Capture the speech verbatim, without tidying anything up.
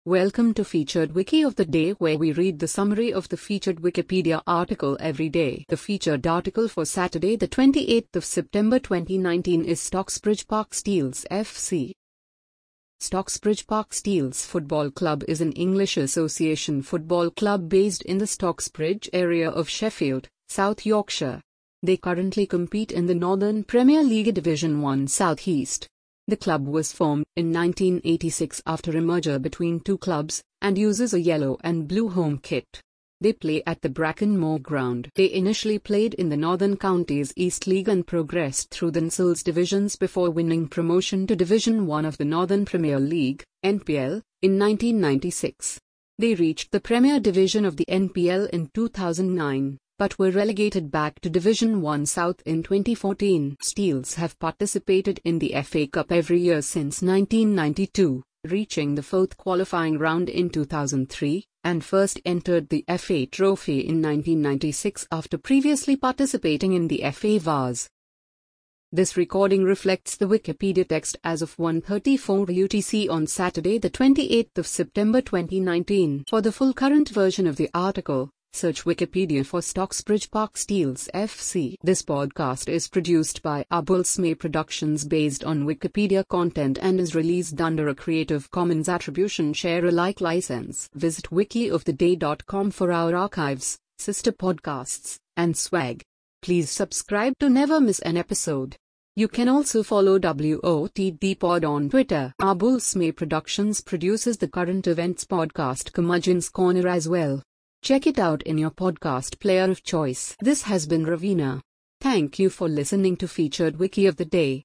Welcome to Featured Wiki of the Day, where we read the summary of the featured Wikipedia article every day. The featured article for Saturday, the twenty-eighth of September twenty nineteen is Stocksbridge Park Steels F C. Stocksbridge Park Steels Football Club is an English association football club based in the Stocksbridge area of Sheffield, South Yorkshire. They currently compete in the Northern Premier League Division one South East. The club was formed in nineteen eighty-six after a merger between two clubs, and uses a yellow and blue home kit. They play at the Brackenmore ground. They initially played in the Northern Counties East League and progressed through the N S L S divisions before winning promotion to Division one of the Northern Premier League, N P L, in nineteen ninety-six. They reached the Premier Division of the N P L in two thousand nine. But were relegated back to Division one South in twenty fourteen. Steels have participated in the F A Cup every year since nineteen ninety-two, reaching the fourth qualifying round in two thousand three, and first entered the F A Trophy in nineteen ninety-six after previously participating in the F A Vase. This recording reflects the Wikipedia text as of one thirty-four U T C on Saturday, the twenty-eighth of September twenty nineteen. For the full current version of the article, search Wikipedia for Stocksbridge Park Steels F C. This podcast is produced by Abulsme Productions based on Wikipedia content and is released under a Creative Commons Attribution Share Alike license. Visit wiki of the day dot com for our archives, sister podcasts, and swag. Please subscribe to never miss an episode. You can also follow W O T D Pod on Twitter. Abulsme Productions produces the current events podcast Curmudgeon's Corner as well. Check it out in your podcast player of choice. This has been Ravina. Thank you for listening to Featured Wiki of the Day.